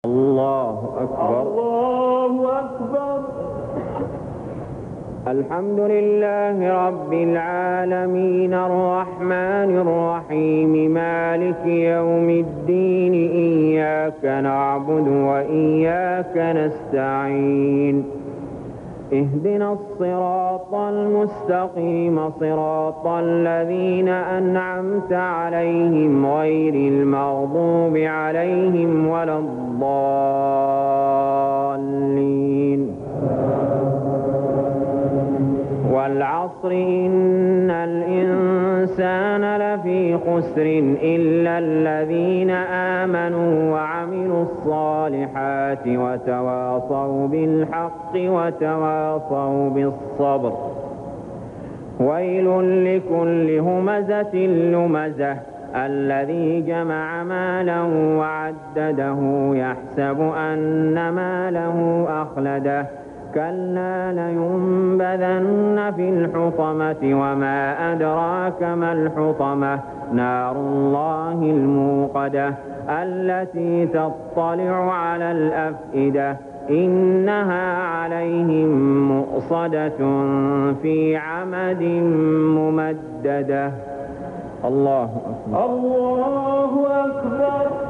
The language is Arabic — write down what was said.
الله أكبر. الله أكبر. الحمد لله رب العالمين الرحمن الرحيم مالك يوم الدين إياك نعبد وإياك نستعين اهدنا الصراط المستقيم صراط الذين أنعمت عليهم غير المغضوب عليهم ولا الضالين. والعصر إن الإنسان لفي خسر إلا الذين آمنوا وعملوا الصالحات وتواصوا بالحق وتواصوا بالصبر. ويل لكل همزة لمزة الذي جمع مالا وعدده يحسب أن ماله أخلده كلا لينبذن في الحطمة وما أدراك ما الحطمة نار الله الموقدة التي تطلع على الأفئدة إنها عليهم مؤصدة في عمد ممددة. الله أكبر. الله أكبر.